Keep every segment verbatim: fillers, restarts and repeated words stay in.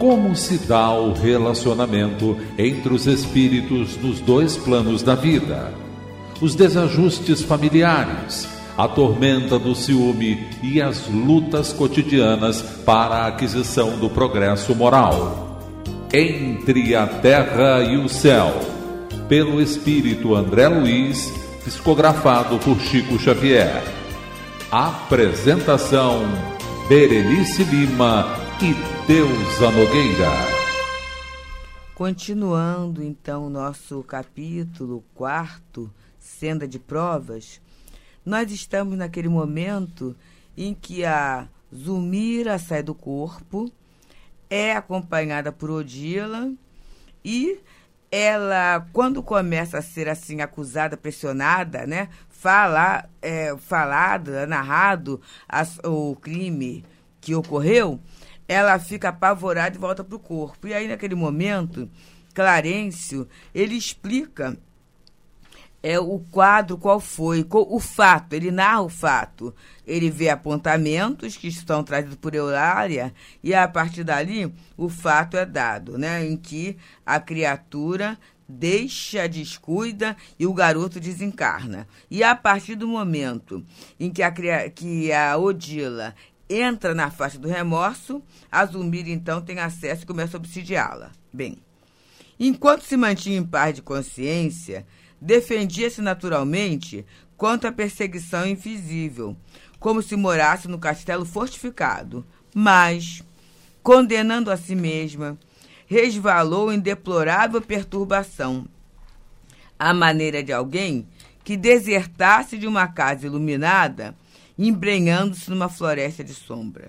Como se dá o relacionamento entre os espíritos nos dois planos da vida? Os desajustes familiares, a tormenta do ciúme e as lutas cotidianas para a aquisição do progresso moral. Entre a Terra e o Céu, pelo espírito André Luiz, psicografado por Chico Xavier. Apresentação: Berenice Lima e Deusa Nogueira. Continuando então o nosso capítulo quarto, Senda de Provas, nós estamos naquele momento em que a Zulmira sai do corpo, é acompanhada por Odila e ela, quando começa a ser assim acusada, pressionada, né, fala, é, falado, narrado as, o crime que ocorreu, ela fica apavorada e volta para o corpo. E aí, naquele momento, Clarencio, ele explica é, o quadro, qual foi, qual, o fato, ele narra o fato. Ele vê apontamentos que estão trazidos por Eulália e, a partir dali, o fato é dado, né, em que a criatura deixa, descuida e o garoto desencarna. E, a partir do momento em que a, que a Odila entra na faixa do remorso, a Zulmira, então, tem acesso e começa a obsidiá-la. Bem, enquanto se mantinha em paz de consciência, defendia-se naturalmente contra a perseguição invisível, como se morasse no castelo fortificado, mas, condenando a si mesma, resvalou em deplorável perturbação, à maneira de alguém que desertasse de uma casa iluminada, embrenhando-se numa floresta de sombra.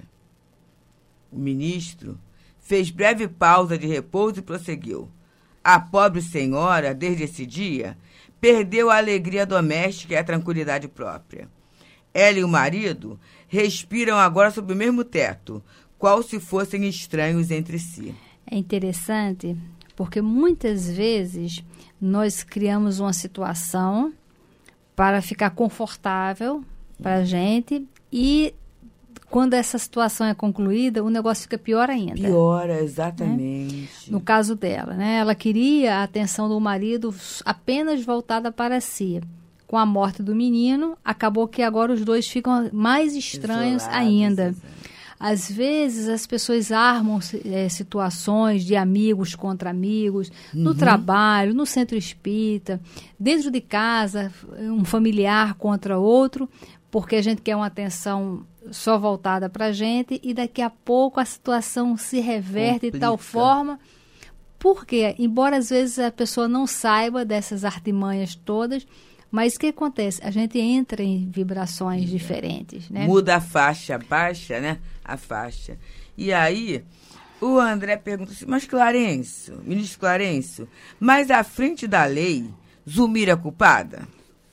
O ministro fez breve pausa de repouso e prosseguiu. A pobre senhora, desde esse dia, perdeu a alegria doméstica e a tranquilidade própria. Ela e o marido respiram agora sob o mesmo teto, qual se fossem estranhos entre si. É interessante porque muitas vezes nós criamos uma situação para ficar confortável para a gente e quando essa situação é concluída, o negócio fica pior ainda. Piora, exatamente. Né? No caso dela, né? Ela queria a atenção do marido apenas voltada para si. Com a morte do menino, acabou que agora os dois ficam mais estranhos Isolados, ainda. Exatamente. Às vezes, as pessoas armam é, situações de amigos contra amigos, uhum. no trabalho, no centro espírita, dentro de casa, um familiar contra outro, porque a gente quer uma atenção só voltada para a gente e daqui a pouco a situação se reverte Complica. de tal forma, porque, embora às vezes a pessoa não saiba dessas artimanhas todas, mas o que acontece? A gente entra em vibrações é. diferentes, né? Muda a faixa, baixa, né? A faixa. E aí, o André pergunta assim, mas Clarencio, ministro Clarencio, mas à frente da lei, Zulmira é culpada?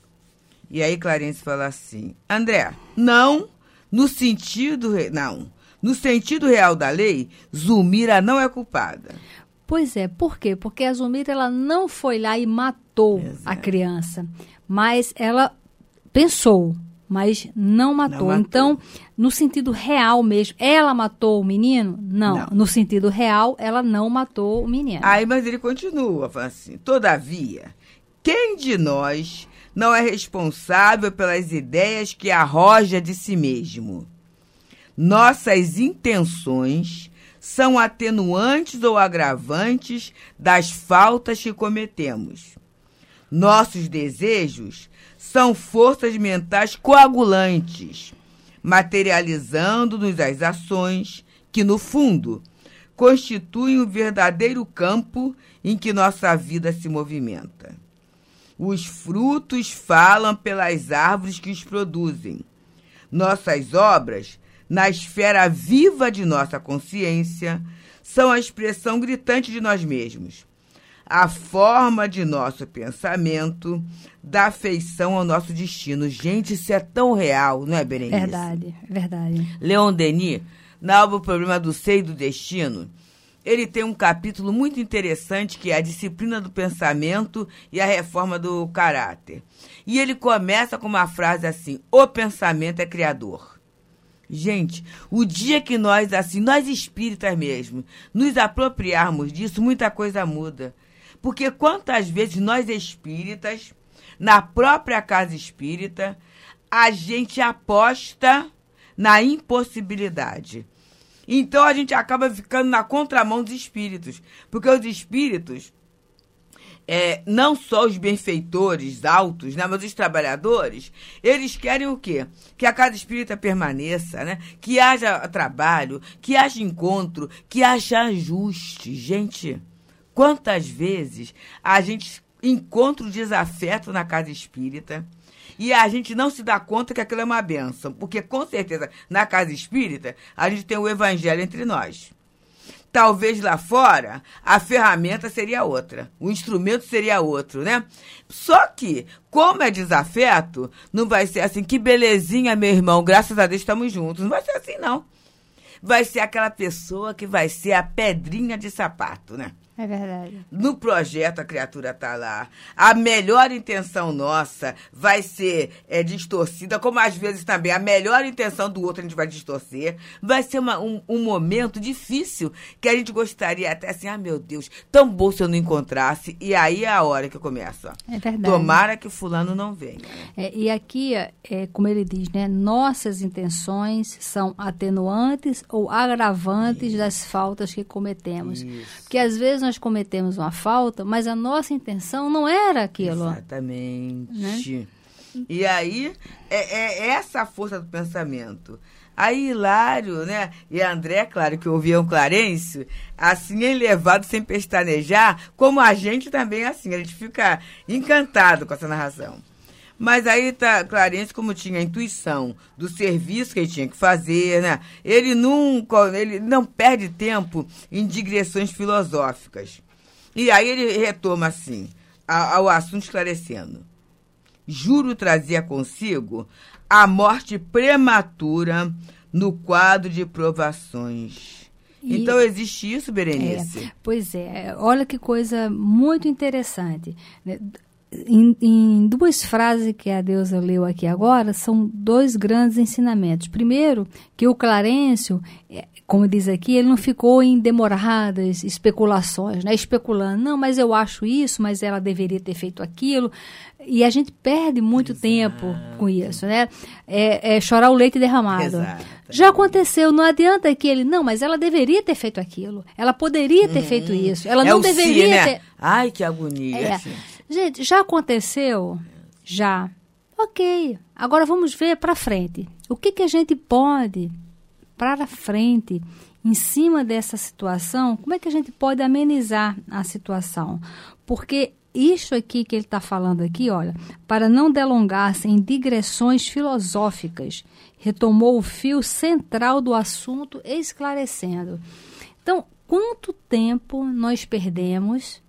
E aí Clarencio fala assim, André, não, no sentido, não, no sentido real da lei, Zulmira não é culpada. Pois é, por quê? Porque a Zulmira, ela não foi lá e matou Exato. a criança, mas ela pensou, mas não matou. não matou. Então, no sentido real mesmo, ela matou o menino? Não. não. No sentido real, ela não matou o menino. Aí, mas ele continua, fala assim, todavia, quem de nós não é responsável pelas ideias que arroja de si mesmo? Nossas intenções são atenuantes ou agravantes das faltas que cometemos. Nossos desejos são forças mentais coagulantes, materializando-nos as ações que, no fundo, constituem o verdadeiro campo em que nossa vida se movimenta. Os frutos falam pelas árvores que os produzem. Nossas obras, na esfera viva de nossa consciência, são a expressão gritante de nós mesmos. A forma de nosso pensamento dá feição ao nosso destino. Gente, isso é tão real, não é, Berenice? Verdade, verdade. Leon Denis, na obra O Problema do Ser e do Destino, ele tem um capítulo muito interessante que é a disciplina do pensamento e a reforma do caráter. E ele começa com uma frase assim, o pensamento é criador. Gente, o dia que nós, assim, nós espíritas mesmo, nos apropriarmos disso, muita coisa muda. Porque quantas vezes nós espíritas, na própria casa espírita, a gente aposta na impossibilidade. Então a gente acaba ficando na contramão dos espíritos. Porque os espíritos, é, não só os benfeitores altos, né, mas os trabalhadores, eles querem o quê? Que a casa espírita permaneça, né? Que haja trabalho, que haja encontro, que haja ajuste. Gente, quantas vezes a gente encontra o desafeto na casa espírita e a gente não se dá conta que aquilo é uma bênção? Porque, com certeza, na casa espírita, a gente tem o evangelho entre nós. Talvez lá fora, a ferramenta seria outra, o instrumento seria outro, né? Só que, como é desafeto, não vai ser assim, que belezinha, meu irmão, graças a Deus estamos juntos. Não vai ser assim, não. Vai ser aquela pessoa que vai ser a pedrinha de sapato, né? É verdade. No projeto a criatura está lá. A melhor intenção nossa vai ser é, distorcida, como às vezes também a melhor intenção do outro a gente vai distorcer. Vai ser uma, um, um momento difícil que a gente gostaria até assim, ah, meu Deus, tão bom se eu não encontrasse. E aí é a hora que eu começo. Ó. É verdade. Tomara que fulano não venha. Né? É, e aqui, é, como ele diz, né, nossas intenções são atenuantes ou agravantes Isso. das faltas que cometemos. Isso. Porque às vezes nós cometemos uma falta, mas a nossa intenção não era aquilo. Exatamente. Né? E aí, é, é essa a força do pensamento. Aí Hilário, né, e André, claro, que ouviam Clarencio, assim, elevado, sem pestanejar, como a gente também, assim, a gente fica encantado com essa narração. Mas aí tá, Clarencio, como tinha a intuição do serviço que ele tinha que fazer, né? Ele nunca, ele não perde tempo em digressões filosóficas. E aí ele retoma assim, ao assunto esclarecendo. Juro trazia consigo a morte prematura no quadro de provações. E, então existe isso, Berenice? É, pois é, olha que coisa muito interessante, né? Em, em duas frases que a Deusa leu aqui agora, são dois grandes ensinamentos. Primeiro, que o Clarencio, como diz aqui, ele não ficou em demoradas especulações, né? Especulando, não, mas eu acho isso, mas ela deveria ter feito aquilo. E a gente perde muito Exato. tempo com isso, né? É, é chorar o leite derramado. Exato. Já aconteceu, não adianta que ele, não, mas ela deveria ter feito aquilo. Ela poderia ter hum, feito isso. Ela é não o deveria si, né? ter... Ai, que agonia. É. Gente, já aconteceu? Já. Ok. Agora vamos ver para frente. O que, que a gente pode, para frente, em cima dessa situação, como é que a gente pode amenizar a situação? Porque isso aqui que ele está falando aqui, olha, para não delongar-se em digressões filosóficas, retomou o fio central do assunto, esclarecendo. Então, quanto tempo nós perdemos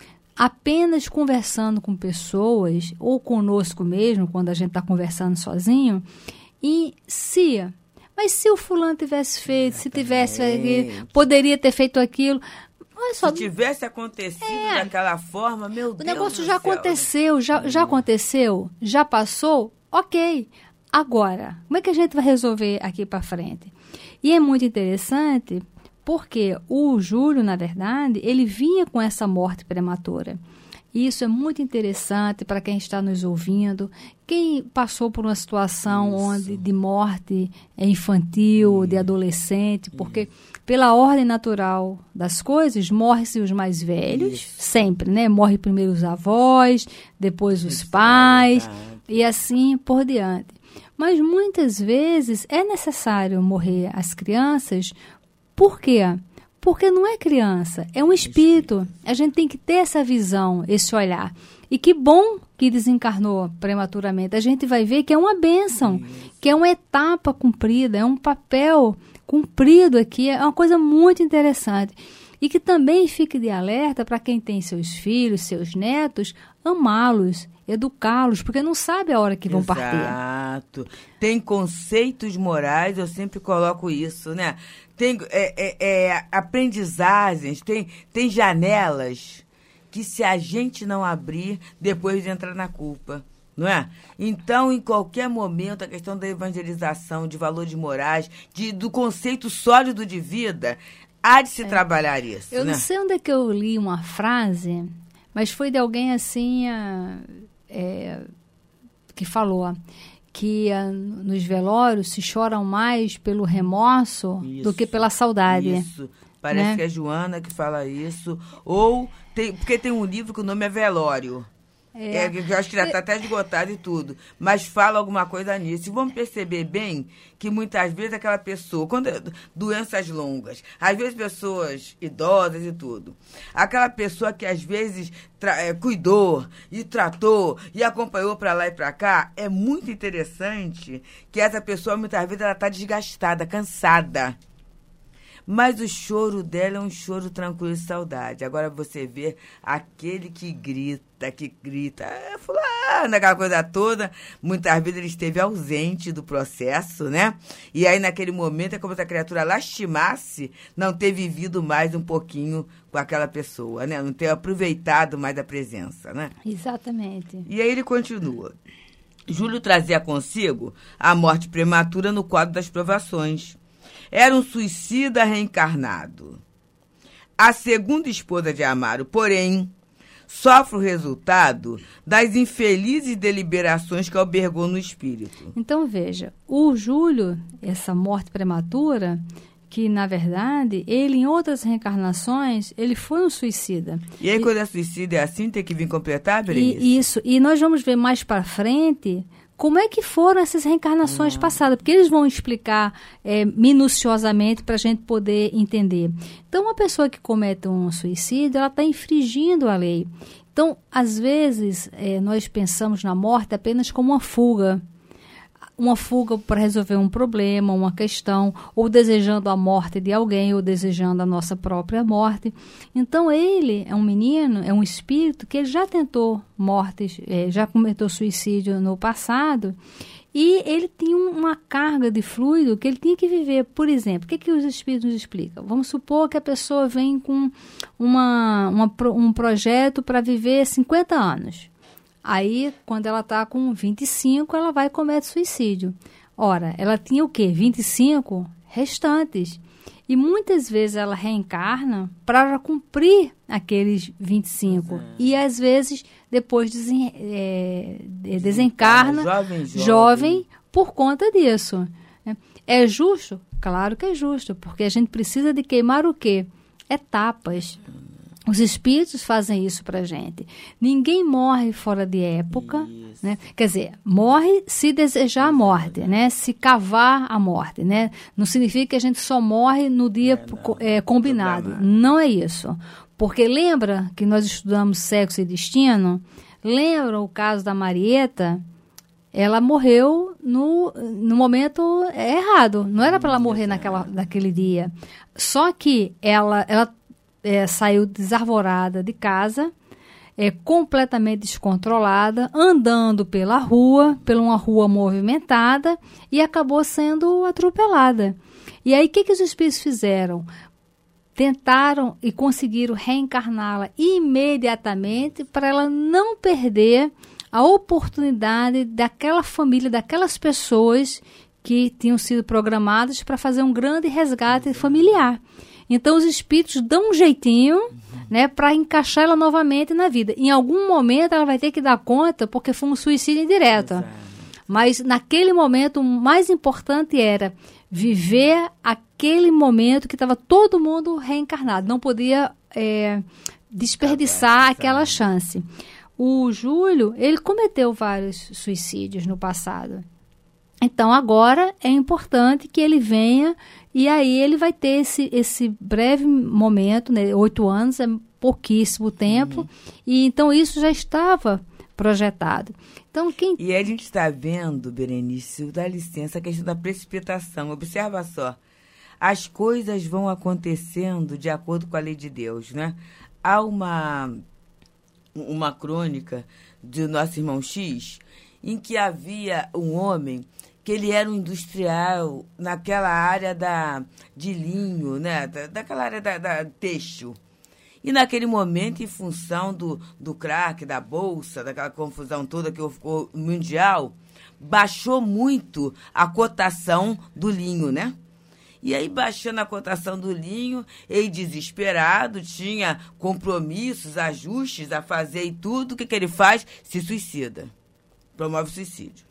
apenas conversando com pessoas, ou conosco mesmo, quando a gente está conversando sozinho, e se, mas se o fulano tivesse feito, se tivesse, poderia ter feito aquilo. Só, se tivesse acontecido é, daquela forma, meu Deus. O negócio do já céu. aconteceu, já, já aconteceu, já passou, ok. Agora, como é que a gente vai resolver aqui para frente? E é muito interessante, porque o Júlio, na verdade, ele vinha com essa morte prematura. Isso é muito interessante para quem está nos ouvindo. Quem passou por uma situação Isso. onde de morte infantil, Isso. de adolescente, porque Isso. pela ordem natural das coisas, morrem-se os mais velhos, Isso. sempre, né? Morre primeiro os avós, depois os Isso. pais, é e assim por diante. Mas muitas vezes é necessário morrer as crianças. Por quê? Porque não é criança, é um espírito. A gente tem que ter essa visão, esse olhar. E que bom que desencarnou prematuramente. A gente vai ver que é uma bênção, que é uma etapa cumprida, é um papel cumprido aqui, é uma coisa muito interessante. E que também fique de alerta para quem tem seus filhos, seus netos, amá-los, educá-los, porque não sabe a hora que vão Exato. partir. Exato. Tem conceitos morais, eu sempre coloco isso, né? Tem é, é, é, aprendizagens, tem, tem janelas que se a gente não abrir, depois entra na culpa. não é? Então, em qualquer momento, a questão da evangelização, de valores morais, de, do conceito sólido de vida, há de se é. trabalhar isso. Eu né? não sei onde é que eu li uma frase, mas foi de alguém assim é, que falou que a, nos velórios se choram mais pelo remorso isso, do que pela saudade. Isso. Parece né? que é Joana que fala isso. Ou, tem, porque tem um livro que o nome é Velório. É. É, eu acho que já está até esgotado e tudo. Mas fala alguma coisa nisso. E vamos perceber bem que muitas vezes aquela pessoa, quando doenças longas, às vezes pessoas idosas e tudo, aquela pessoa que às vezes tra- é, cuidou e tratou e acompanhou para lá e para cá, é muito interessante que essa pessoa muitas vezes ela está desgastada, cansada. Mas o choro dela é um choro tranquilo e saudade. Agora você vê aquele que grita, que grita, é fulano, aquela coisa toda. Muitas vezes ele esteve ausente do processo, né? E aí, naquele momento, é como se a criatura lastimasse não ter vivido mais um pouquinho com aquela pessoa, né? Não ter aproveitado mais a presença, né? Exatamente. E aí ele continua. Júlio trazia consigo a morte prematura no quadro das provações. Era um suicida reencarnado. A segunda esposa de Amaro, porém, sofre o resultado das infelizes deliberações que albergou no espírito. Então, veja, o Júlio, essa morte prematura, que, na verdade, ele, em outras reencarnações, ele foi um suicida. E aí, e, quando é suicida, é assim, tem que vir completar, Berenice? E, isso. E nós vamos ver mais para frente como é que foram essas reencarnações hum. passadas, porque eles vão explicar é, minuciosamente para a gente poder entender. Então, uma pessoa que comete um suicídio, ela está infringindo a lei. Então, às vezes, é, nós pensamos na morte apenas como uma fuga. Uma fuga para resolver um problema, uma questão, ou desejando a morte de alguém, ou desejando a nossa própria morte. Então, ele é um menino, é um espírito que ele já tentou mortes, é, já cometeu suicídio no passado, e ele tinha uma carga de fluido que ele tinha que viver. Por exemplo, o que, que os espíritos nos explicam? Vamos supor que a pessoa vem com uma, uma, um projeto para viver cinquenta anos. Aí, quando ela está com vinte e cinco, ela vai e comete suicídio. Ora, ela tinha o quê? vinte e cinco restantes. E muitas vezes ela reencarna para cumprir aqueles vinte e cinco. Uhum. E, às vezes, depois desen, é, desencarna jovem, jovem. jovem por conta disso. É justo? Claro que é justo, porque a gente precisa de queimar o quê? Etapas. Os espíritos fazem isso para a gente. Ninguém morre fora de época, né? Quer dizer, morre se desejar a morte, né? Se cavar a morte, né? Não significa que a gente só morre no dia é, é, combinado. Não, não é isso. Porque lembra que nós estudamos Sexo e Destino? Lembra o caso da Marieta? Ela morreu no, no momento errado. Não era para ela morrer naquela, naquele dia. Só que ela... ela É, saiu desarvorada de casa, é, completamente descontrolada, andando pela rua, pela uma rua movimentada, e acabou sendo atropelada. E aí, o que, que os espíritos fizeram? Tentaram e conseguiram reencarná-la imediatamente para ela não perder a oportunidade daquela família, daquelas pessoas que tinham sido programadas para fazer um grande resgate familiar. Então, os espíritos dão um jeitinho, uhum. né, para encaixar ela novamente na vida. Em algum momento, ela vai ter que dar conta, porque foi um suicídio indireto. Exato. Mas, naquele momento, o mais importante era viver aquele momento que estava todo mundo reencarnado. Não podia é, desperdiçar aquela chance. O Júlio, ele cometeu vários suicídios no passado. Então, agora é importante que ele venha e aí ele vai ter esse, esse breve momento, né? Oito anos é pouquíssimo tempo, uhum. e então isso já estava projetado. Então, quem... E a gente está vendo, Berenice, dá licença, a questão da precipitação. Observa só, as coisas vão acontecendo de acordo com a lei de Deus, né? Há uma, uma crônica do nosso irmão X, em que havia um homem que ele era um industrial naquela área da, de linho, né? Da, daquela área da, da têxtil. E naquele momento, em função do, do crack, da bolsa, daquela confusão toda que ficou mundial, baixou muito a cotação do linho, né? E aí, baixando a cotação do linho, ele desesperado, tinha compromissos, ajustes a fazer e tudo, o que, que ele faz? Se suicida. Promove o suicídio.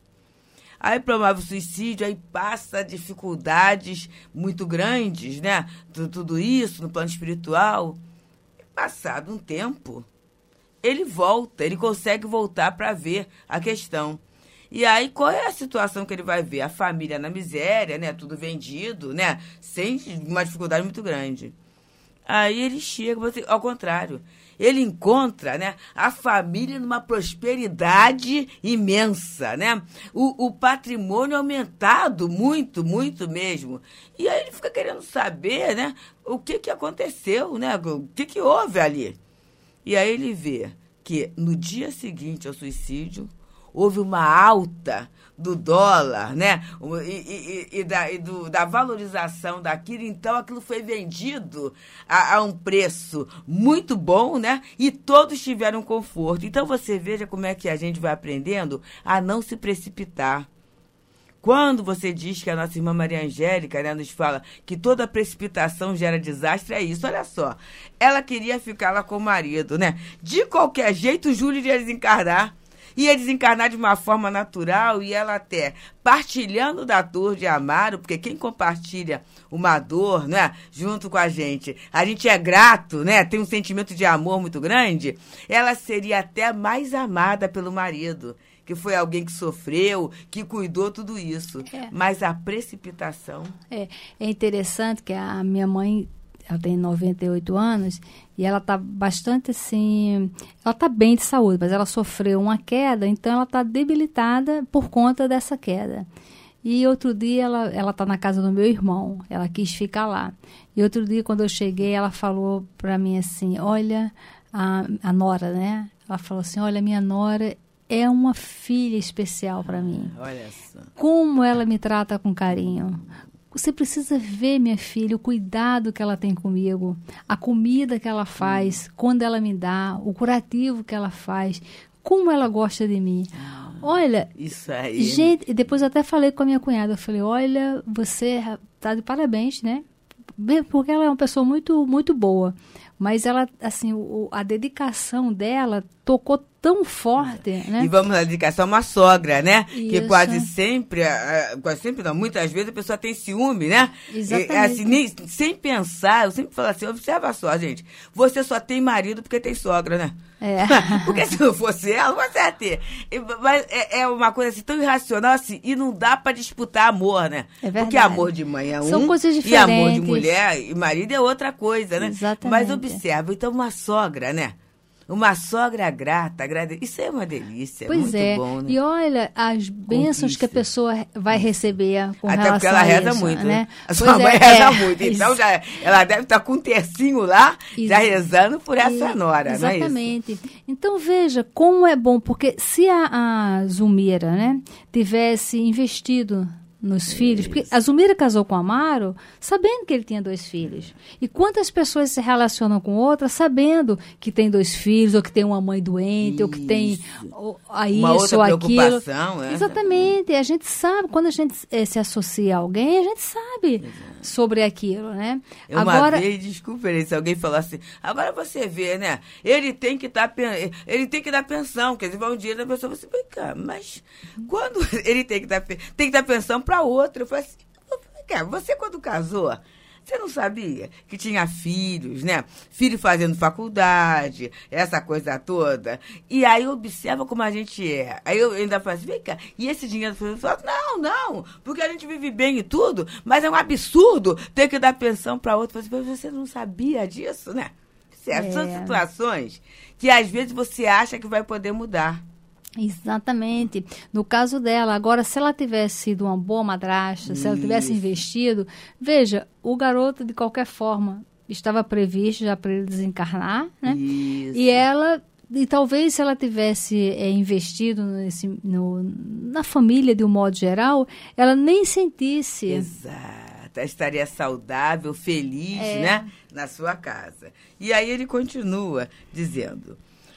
Aí promove o suicídio, aí passa dificuldades muito grandes, né? Tudo isso no plano espiritual. Passado um tempo, ele volta, ele consegue voltar para ver a questão. E aí, qual é a situação que ele vai ver? A família na miséria, né? Tudo vendido, né? Sem uma dificuldade muito grande. Aí ele chega, ao contrário, ele encontra, né, a família numa prosperidade imensa, né? O, o patrimônio aumentado muito, muito mesmo. E aí ele fica querendo saber, né, o que, que aconteceu, né? O que, que houve ali. E aí ele vê que no dia seguinte ao suicídio, houve uma alta do dólar, né? E, e, e, da, e do, da valorização daquilo. Então, aquilo foi vendido a, a um preço muito bom, né? E todos tiveram conforto. Então, você veja como é que a gente vai aprendendo a não se precipitar. Quando você diz que a nossa irmã Maria Angélica, né, nos fala que toda precipitação gera desastre, é isso. Olha só, ela queria ficar lá com o marido, né? De qualquer jeito, o Júlio iria desencarnar. Ia desencarnar de uma forma natural e ela até partilhando da dor de Amaro, porque quem compartilha uma dor, né, junto com a gente, a gente é grato, né, tem um sentimento de amor muito grande, ela seria até mais amada pelo marido, que foi alguém que sofreu, que cuidou tudo isso. É. Mas a precipitação... É, é interessante que a minha mãe... Ela tem noventa e oito anos e ela está bastante assim... Ela está bem de saúde, mas ela sofreu uma queda, então ela está debilitada por conta dessa queda. E outro dia ela está na casa do meu irmão, ela quis ficar lá. E outro dia, quando eu cheguei, ela falou para mim assim, olha, a, a Nora, né? Ela falou assim, olha, minha Nora é uma filha especial para mim. Olha só. Como ela me trata com carinho. Você precisa ver, minha filha, o cuidado que ela tem comigo, a comida que ela faz, hum. quando ela me dá, o curativo que ela faz, como ela gosta de mim. Ah, olha, isso aí. Gente, depois eu até falei com a minha cunhada, eu falei, olha, você está de parabéns, né? Porque ela é uma pessoa muito, muito boa. Mas ela, assim, o, a dedicação dela tocou tão forte, né? E vamos à dedicação a uma sogra, né? Isso. Que quase sempre, quase sempre não, muitas vezes a pessoa tem ciúme, né? Exatamente. E, assim, nem, sem pensar, eu sempre falo assim, observa só, gente, você só tem marido porque tem sogra, né? É. Porque se não fosse ela, você ia ter. Mas é, é uma coisa assim, tão irracional assim, e não dá pra disputar amor, né? É verdade. Porque amor de mãe é um, são coisas diferentes. E amor de mulher e marido é outra coisa, né? Exatamente. Mas observa, então uma sogra, né? Uma sogra grata, agrade... isso é uma delícia, pois muito é. bom, né? E olha as bênçãos Conquista. Que a pessoa vai receber com Até relação porque ela a reza isso, muito, né? A sua pois mãe é, reza é, muito, então já, ela deve estar com um tercinho lá, Ex- já rezando por essa e, nora, exatamente. não é isso? Então veja como é bom, porque se a, a Zulmira, né, tivesse investido nos filhos, porque a Zulmira casou com o Amaro sabendo que ele tinha dois filhos. E quantas pessoas se relacionam com outras sabendo que tem dois filhos, ou que tem uma mãe doente, isso. ou que tem ou, a isso, uma outra ou aquilo. preocupação, é. Exatamente. A gente sabe, quando a gente é, se associa a alguém, a gente sabe Exato. sobre aquilo, né? Eu agora, uma vez, desculpa, se alguém falar assim, agora você vê, né? Ele tem que dar ele tem que dar pensão, quer dizer, vai um dia da pessoa, você vai cá, mas quando ele tem que dar tem que dar pensão para outra. Eu falei assim, cara, você quando casou, você não sabia que tinha filhos, né? Filho fazendo faculdade, essa coisa toda. E aí observa como a gente é. Aí eu ainda falei assim, vem cá, e esse dinheiro? Eu falei, não, não, porque a gente vive bem e tudo, mas é um absurdo ter que dar pensão para outro. Eu falei, você não sabia disso, né? É. São situações que às vezes você acha que vai poder mudar. Exatamente. No caso dela, agora, se ela tivesse sido uma boa madrasta, Isso. se ela tivesse investido, veja, o garoto, de qualquer forma, estava previsto já para ele desencarnar, né? Isso. E ela, e talvez se ela tivesse é, investido nesse, no, na família de um modo geral, ela nem sentisse. Exato. estaria saudável, feliz, é. né, na sua casa. E aí ele continua dizendo,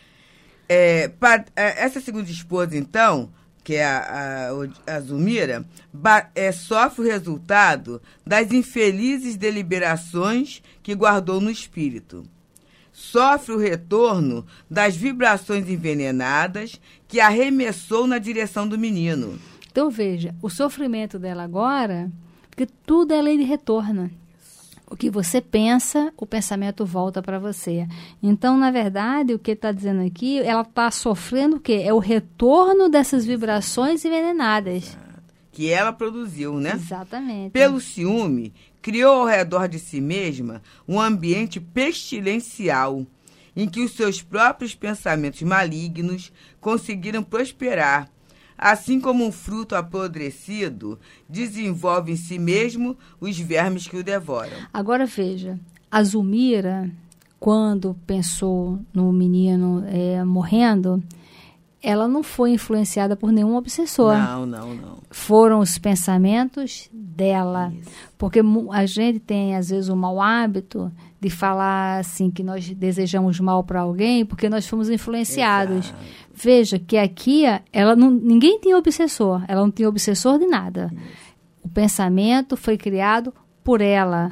é, para, essa segunda esposa, então, que é a, a, a Zulmira, ba, é, sofre o resultado das infelizes deliberações que guardou no espírito. Sofre o retorno das vibrações envenenadas que arremessou na direção do menino. Então, veja, o sofrimento dela agora, porque tudo é lei de retorno. O que você pensa, o pensamento volta para você. Então, na verdade, o que está dizendo aqui, ela está sofrendo o quê? É o retorno dessas vibrações envenenadas. Que ela produziu, né? Exatamente. Pelo ciúme, criou ao redor de si mesma um ambiente pestilencial, em que os seus próprios pensamentos malignos conseguiram prosperar. Assim como um fruto apodrecido desenvolve em si mesmo os vermes que o devoram. Agora veja, a Zulmira, quando pensou no menino é, morrendo, ela não foi influenciada por nenhum obsessor. Não, não, não. Foram os pensamentos dela. Isso. Porque a gente tem, às vezes, o mau hábito de falar assim que nós desejamos mal para alguém porque nós fomos influenciados. Exato. Veja que aqui ela não, ninguém tinha obsessor. Ela não tinha obsessor de nada. Isso. O pensamento foi criado por ela.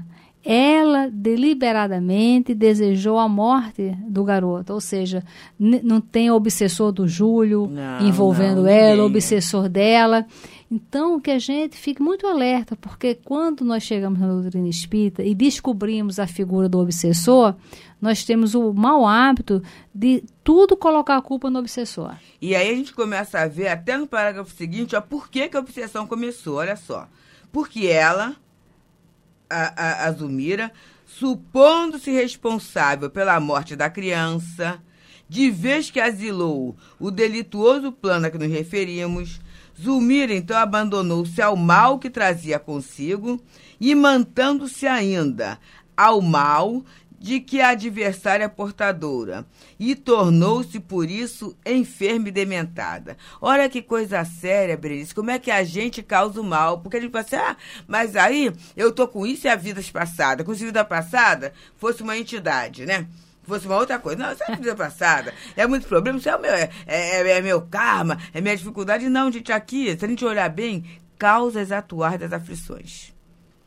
Ela deliberadamente desejou a morte do garoto, ou seja, n- não tem obsessor do Júlio não, envolvendo não, ela, o obsessor dela. Então, que a gente fique muito alerta, porque quando nós chegamos na doutrina espírita e descobrimos a figura do obsessor, nós temos o mau hábito de tudo colocar a culpa no obsessor. E aí a gente começa a ver, até no parágrafo seguinte, ó, por que, que a obsessão começou, olha só. Porque ela... A, a, a Zulmira, supondo-se responsável pela morte da criança, de vez que asilou o delituoso plano a que nos referimos, Zulmira então abandonou-se ao mal que trazia consigo e mantendo-se ainda ao mal de que a adversária é portadora, e tornou-se, por isso, enferma e dementada. Olha que coisa séria, Berenice, como é que a gente causa o mal? Porque a gente fala assim, ah, mas aí eu tô com isso e a vida passada. Como se a vida passada fosse uma entidade, né? Fosse uma outra coisa. Não, isso é a vida passada. É muito problema, isso é, o meu, é, é, é meu karma, é minha dificuldade. Não, gente, aqui, se a gente olhar bem, causas atuais das aflições.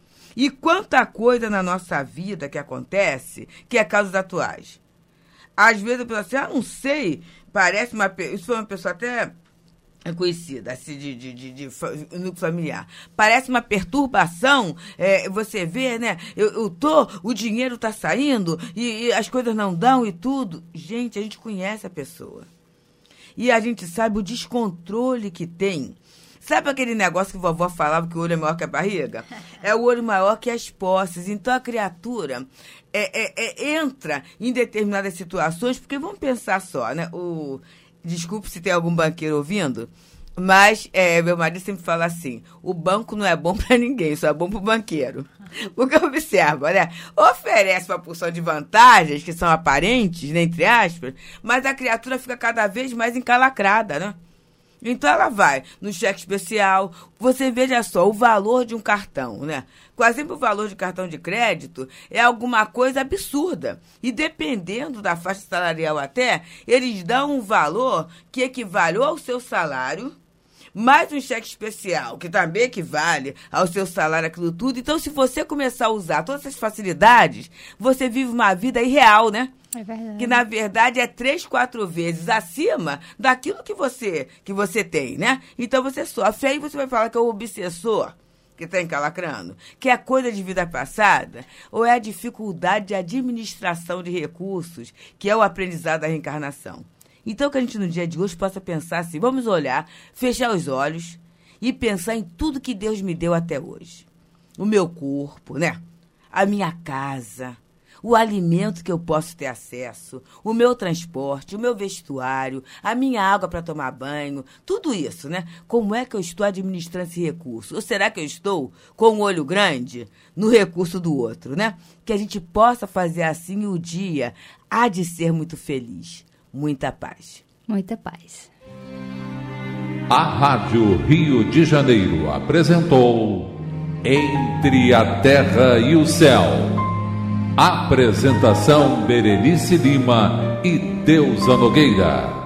E quanta coisa na nossa vida que acontece que é causas atuais. Às vezes a pessoa assim, ah, não sei, parece uma... Isso foi uma pessoa até conhecida, assim, de, de, de, de núcleo familiar. Parece uma perturbação, é, você vê, né? Eu, eu tô, o dinheiro tá saindo e, e as coisas não dão e tudo. Gente, a gente conhece a pessoa. E a gente sabe o descontrole que tem. Sabe aquele negócio que a vovó falava que o olho é maior que a barriga? É o olho maior que as posses. Então, a criatura é, é, é, entra em determinadas situações, porque vamos pensar só, né? O, desculpe se tem algum banqueiro ouvindo, mas é, meu marido sempre fala assim, o banco não é bom para ninguém, só é bom para o banqueiro. Porque observa, né? Oferece uma porção de vantagens que são aparentes, né, entre aspas, mas a criatura fica cada vez mais encalacrada, né? Então ela vai no cheque especial, você veja só, o valor de um cartão, né? Quase sempre o valor de cartão de crédito é alguma coisa absurda. E dependendo da faixa salarial até, eles dão um valor que equivale ao seu salário, mais um cheque especial, que também equivale ao seu salário, aquilo tudo. Então, se você começar a usar todas essas facilidades, você vive uma vida irreal, né? É verdade. Que, na verdade, é três, quatro vezes acima daquilo que você, que você tem, né? Então, você sofre. Aí você vai falar que é o obsessor que está encalacrando, que é coisa de vida passada, ou é a dificuldade de administração de recursos, que é o aprendizado da reencarnação. Então, que a gente, no dia de hoje, possa pensar assim, vamos olhar, fechar os olhos e pensar em tudo que Deus me deu até hoje. O meu corpo, né? A minha casa, o alimento que eu posso ter acesso, o meu transporte, o meu vestuário, a minha água para tomar banho, tudo isso, né? Como é que eu estou administrando esse recurso? Ou será que eu estou com um olho grande no recurso do outro, né? Que a gente possa fazer assim e o dia há de ser muito feliz. Muita paz. Muita paz. A Rádio Rio de Janeiro apresentou Entre a Terra e o Céu. Apresentação Berenice Lima e Deusa Nogueira.